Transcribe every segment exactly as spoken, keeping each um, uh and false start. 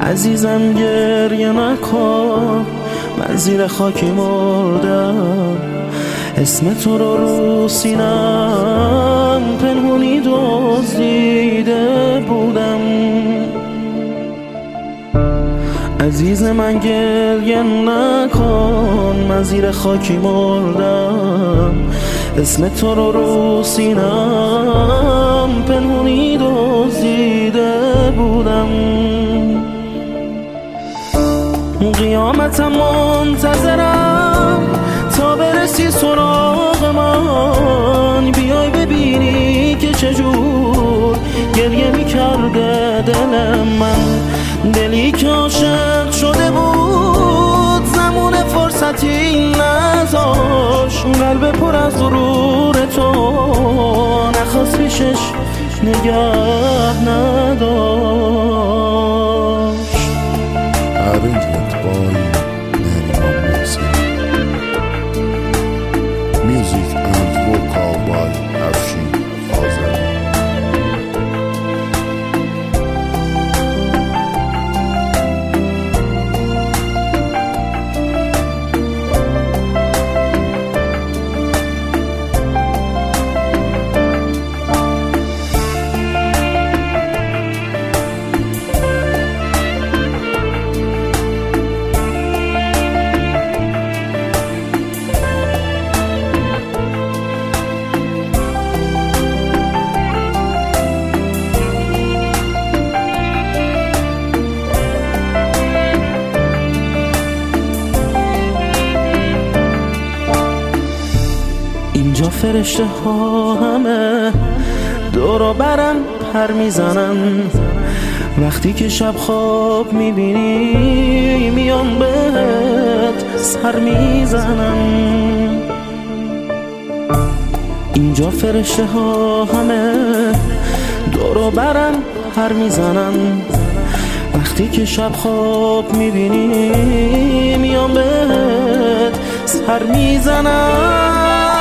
عزیزم گریه نکن، من زیر خاکی مردم. اسم تو رو رو سینم پنهونی دزدیده بودم. عزیز من گریه نکن، من زیر خاکی مردم. اسم تو رو رو سینم پنهونی دزدیده بودم. قیامتم منتظرم تا برسی سراغ من، بیای ببینی که چجور گریه میکرده دل من. دلی که عاشق شده بود زمان فرصتی نذاش، قلب پر از غرور تو نخواست پیشش نگه نداشت. Arrangement by Nariman Mohsen. Music and vocal by Afshin Azami. اینجا فرشته ها همه دور و برم پر میزنن، وقتی که شب خواب میبینی میان بهت سر میزنن. اینجا فرشته ها همه دور و برم پر میزنن، وقتی که شب خواب میبینی میان بهت سر میزنن.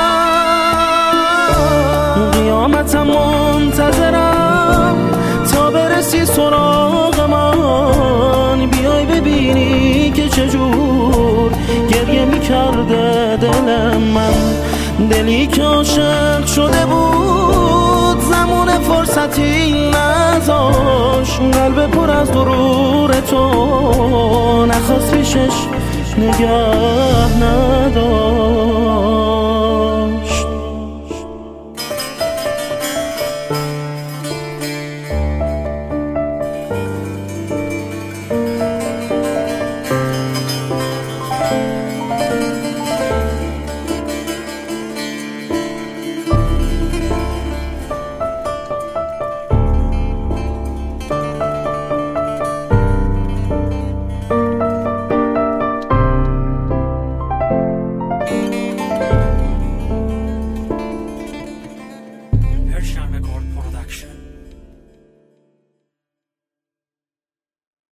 قیامتم منتظرم تا برسی سراغ من، بیای ببینی که چجور گریه میکرده دل من. دلی که عاشق شده بود زمان فرصتی نذاش، قلب پر از غرور تو نخواست پیشش نگه نداشت.